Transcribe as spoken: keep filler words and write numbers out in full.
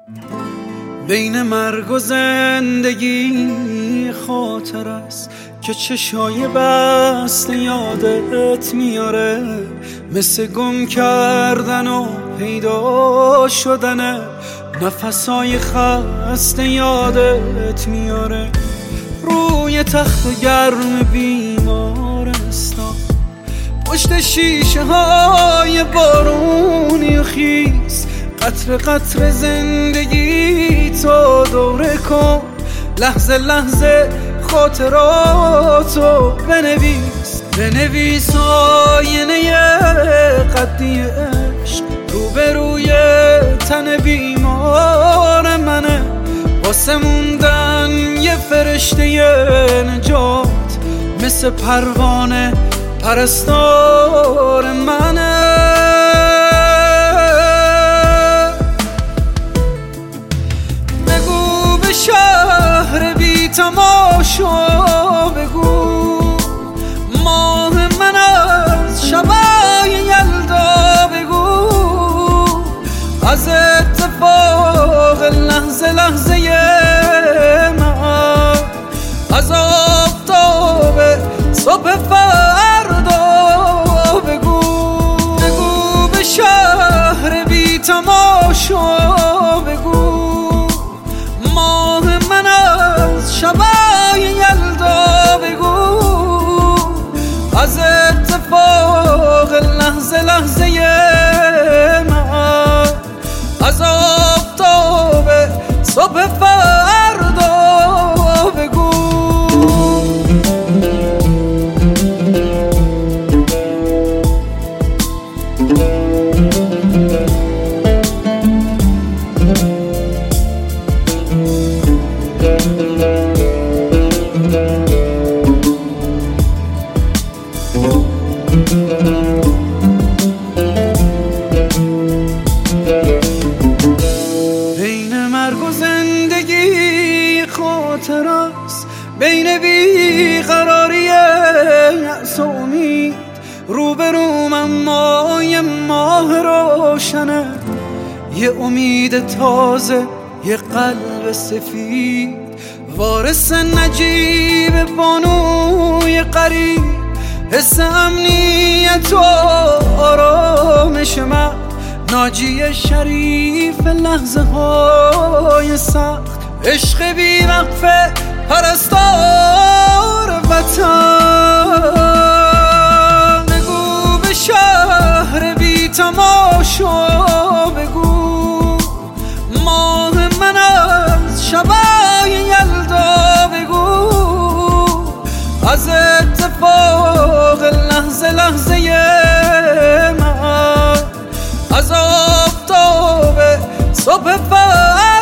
بین مرگ و زندگی خاطر است که چشای بسته یادت میاره، مثل گم کردن و پیدا شدن نفسای خسته یادت میاره. روی تخت گرم بیمارستان، پشت شیشه های بارونی و خیس، قطر قطر زندگی تو دوره کن، لحظه لحظه خاطراتو بنویس. بنویس آینه قدی عشق روبروی تن بیمار منه، واسه موندن یه فرشته نجات، مثل پروانه پرستار منه. بگو به شهر بی تماشا، بگو ماه من از شبای یلدا، بگو از اتفاق لحظه لحظه من، از آفتاب صبح فردا، بگو بگو به شهر بی تماشا، بگو ماه من از شبای یلدا، بگو از اتفاق لحظه لحظه من، از آفتاب صبح فردا، بگو. بین مرگ و زندگی خاطر است، بین بیقراری یأس و امید، روبروم اما یه ماه روشنه، یه امید تازه، یه قلب سفید، وارث نجیب بانوی قریب، حس امنیت و آرامش من، ناجی شریف لحظه های سخت، عشق بی وقفه پرستار وطن. بگو به شهر بی تماشا، بگو ماه من از شبای یلدا، بگو از اتفاق لحظه لحظه من، از آفتاب صبح فردا.